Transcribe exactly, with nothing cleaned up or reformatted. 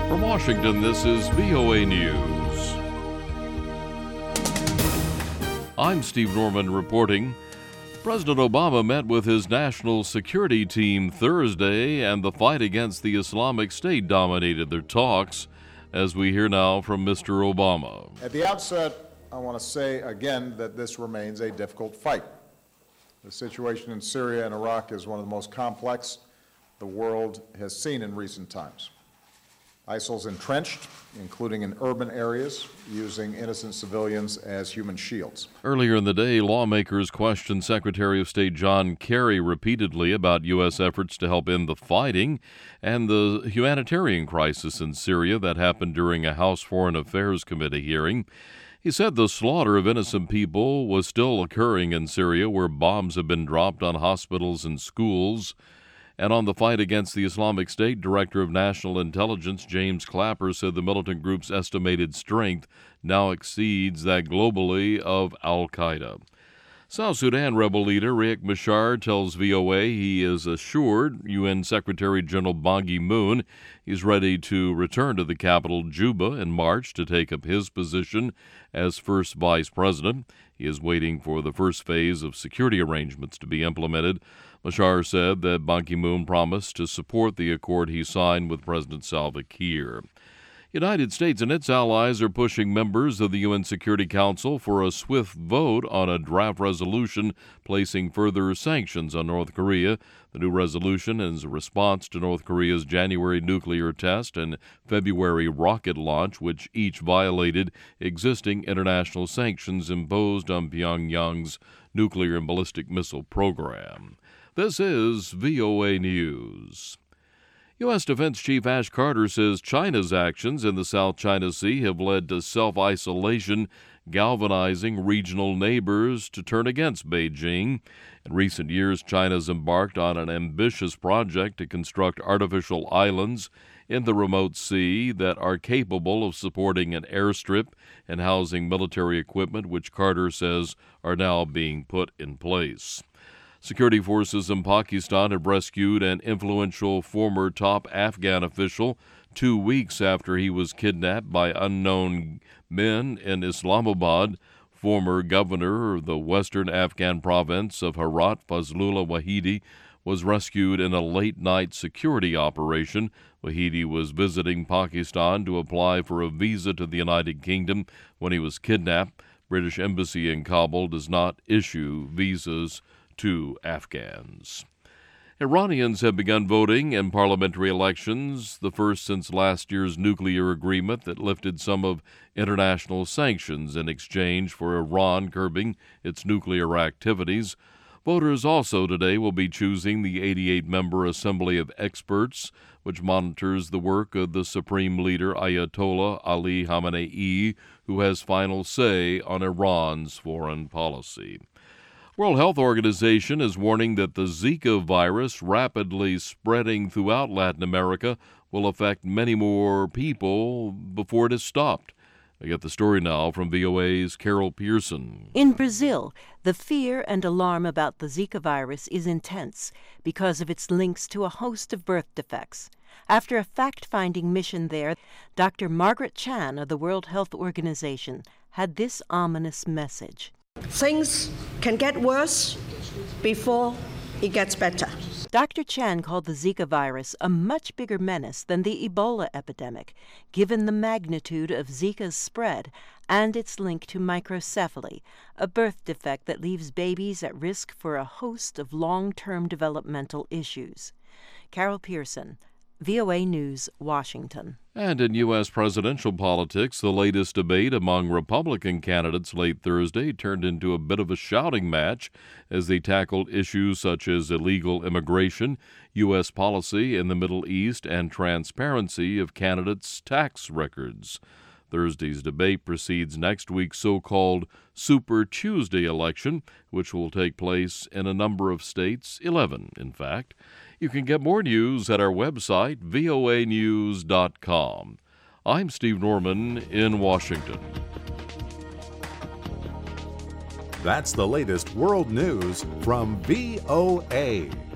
From Washington, this is V O A News. I'm Steve Norman reporting. President Obama met with his national security team Thursday, and the fight against the Islamic State dominated their talks, as we hear now from Mister Obama. At the outset, I want to say again that this remains a difficult fight. The situation in Syria and Iraq is one of the most complex the world has seen in recent times. ISIL's entrenched, including in urban areas, using innocent civilians as human shields. Earlier in the day, lawmakers questioned Secretary of State John Kerry repeatedly about U S efforts to help end the fighting and the humanitarian crisis in Syria that happened during a House Foreign Affairs Committee hearing. He said the slaughter of innocent people was still occurring in Syria, where bombs have been dropped on hospitals and schools. And on the fight against the Islamic State, Director of National Intelligence James Clapper said the militant group's estimated strength now exceeds that globally of al-Qaeda. South Sudan rebel leader Riek Machar tells V O A he is assured U N Secretary General Ban Ki-moon is ready to return to the capital, Juba, in March to take up his position as first vice president. He is waiting for the first phase of security arrangements to be implemented. Machar said that Ban Ki-moon promised to support the accord he signed with President Salva Kiir. United States and its allies are pushing members of the U N Security Council for a swift vote on a draft resolution placing further sanctions on North Korea. The new resolution is a response to North Korea's January nuclear test and February rocket launch, which each violated existing international sanctions imposed on Pyongyang's nuclear and ballistic missile program. This is V O A News. U S. Defense Chief Ash Carter says China's actions in the South China Sea have led to self-isolation, galvanizing regional neighbors to turn against Beijing. In recent years, China's embarked on an ambitious project to construct artificial islands in the remote sea that are capable of supporting an airstrip and housing military equipment, which Carter says are now being put in place. Security forces in Pakistan have rescued an influential former top Afghan official two weeks after he was kidnapped by unknown men in Islamabad. Former governor of the western Afghan province of Herat, Fazlullah Wahidi, was rescued in a late-night security operation. Wahidi was visiting Pakistan to apply for a visa to the United Kingdom when he was kidnapped. British Embassy in Kabul does not issue visas to Afghans. Iranians have begun voting in parliamentary elections, the first since last year's nuclear agreement that lifted some of international sanctions in exchange for Iran curbing its nuclear activities. Voters also today will be choosing the eighty-eight member Assembly of Experts, which monitors the work of the Supreme Leader Ayatollah Ali Khamenei, who has final say on Iran's foreign policy. World Health Organization is warning that the Zika virus, rapidly spreading throughout Latin America, will affect many more people before it is stopped. I get the story now from V O A's Carol Pearson. In Brazil, the fear and alarm about the Zika virus is intense because of its links to a host of birth defects. After a fact-finding mission there, Doctor Margaret Chan of the World Health Organization had this ominous message. Things can get worse before it gets better. Doctor Chan called the Zika virus a much bigger menace than the Ebola epidemic, given the magnitude of Zika's spread and its link to microcephaly, a birth defect that leaves babies at risk for a host of long-term developmental issues. Carol Pearson, V O A News, Washington. And in U S presidential politics, the latest debate among Republican candidates late Thursday turned into a bit of a shouting match as they tackled issues such as illegal immigration, U S policy in the Middle East, and transparency of candidates' tax records. Thursday's debate precedes next week's so-called Super Tuesday election, which will take place in a number of states, eleven, in fact. You can get more news at our website, V O A news dot com. I'm Steve Norman in Washington. That's the latest world news from V O A.